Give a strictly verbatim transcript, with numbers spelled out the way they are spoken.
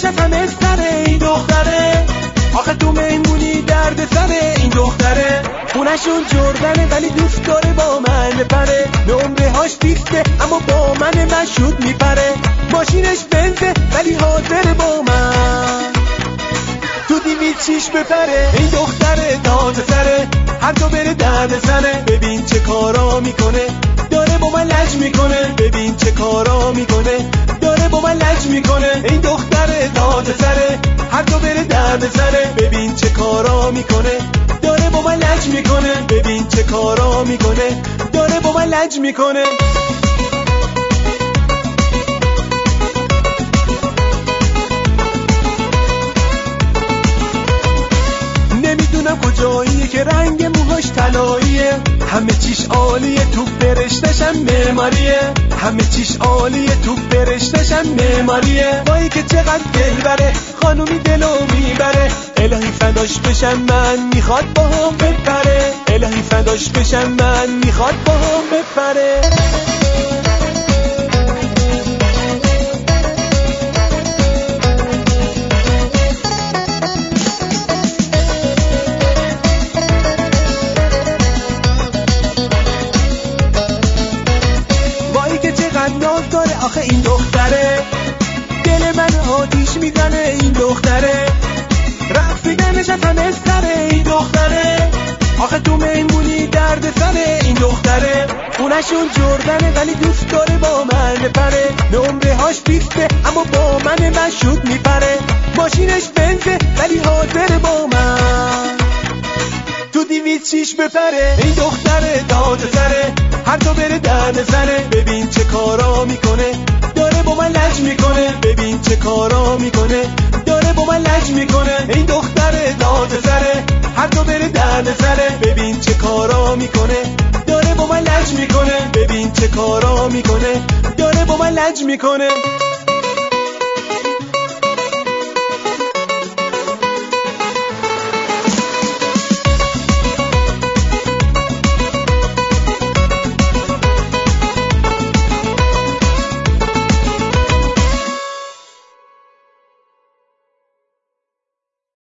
همه سره این دختره، آخه تو مهمونی درد سره این دختره. خونشون جردنه ولی دوست داره با من بپره، نمره هاش بیسته اما با من مشهود میپره. ماشینش بنزه ولی حاضر با من تو دیوید چیش بپره. این دختره داده سره، هر جا بره درد سره. ببین چه کارا میکنه، داره با من لج میکنه. ببین چه کارا میکنه، داره با من لج میکنه. این دختره داده سره، هر جا بره درد سره. ببین چه کارا میکنه، داره با من لج میکنه. ببین چه کارا میکنه، داره با من لج میکنه. نمیدونم کجاییه که رنگ موهاش طلاییه، همه چیش عالیه تو برشتشم معماریه. همه چیش عالیه تو برشتشم معماریه. وای که چقدر دلبره، خانومی دلو میبره. الهی فداش بشم من، میخواد با هم بپره. الهی فداش بشم من، میخواد با هم بپره. ناز داره آخه این دختره، دل من آتیش میزنه این دختره. رقصیدنش از همه سره این دختره، آخه تو مهمونی درد سره این دختره. خونشون جردنه ولی دوست داره با من بپره، نمره هاش بیسته اما با من مشهود میپره. ماشینش بنزه ولی حاضر با من تو دیوید چیش بپره. این دختره داده سره، هر جا بره درد سره. ببین چه کارا میکنه، داره با من لج میکنه. ببین چه کارا میکنه، داره با من لج میکنه. این دختره داده سره، هر جا بره درد سره. ببین چه کارا میکنه، داره با من لج میکنه. ببین چه کارا میکنه، داره با من لج میکنه.